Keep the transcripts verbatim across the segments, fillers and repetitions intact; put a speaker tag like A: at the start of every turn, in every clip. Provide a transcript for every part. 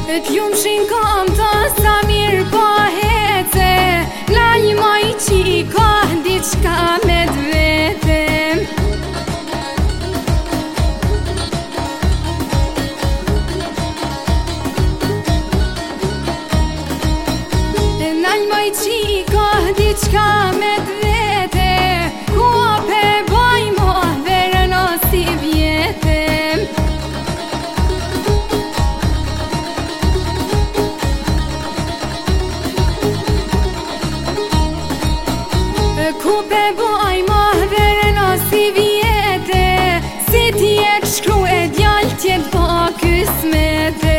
A: T'lumshin kam ta sa mirë pa hece, Lallë ma i qika diçka me dvete. Lallë ma i qika diçka me dvete, Ku pe baj mo verën o si vjete. Ku pe baj ma verën o si vjete, Si t'jet shkru e djallë t'jet ba kësmete.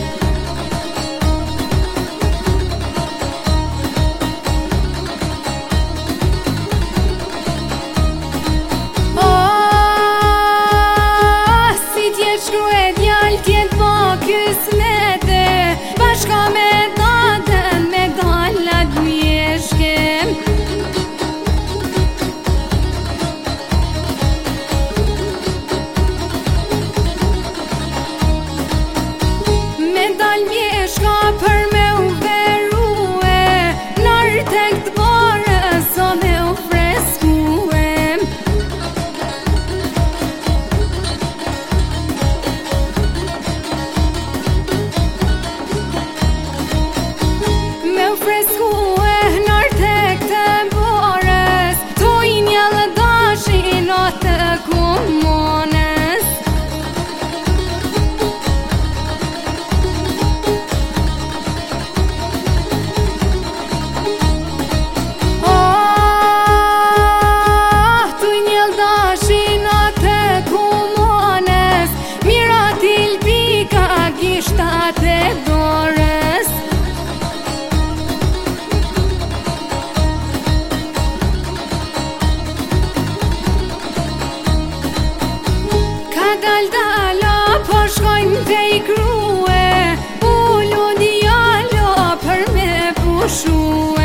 A: Shkru e djallë t'jet ba kësmete, Bashka me dadën me dallat mjeshke. Me dal mjeshka për me u verue, Nar tek t'bare so me u freskue. Freskue nar tek të borës, Tu i njëllë dashin o të kumonës. Oh, tu i njëllë dashin o të kumonës, Mira t'il pika gishtat e dorës. Dal dala po shkojnë te i grue, Ullu djalo për me pushue.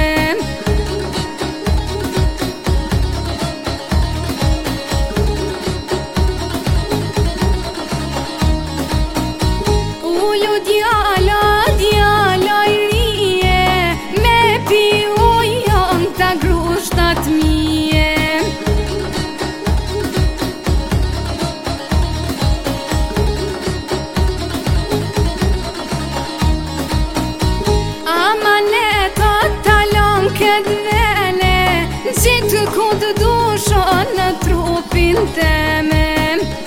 A: Ullu djalo, djalo i rije, Me pi ujon ta grushtat mije. Këtë vene, Gjitë ku të dushon në trupin teme.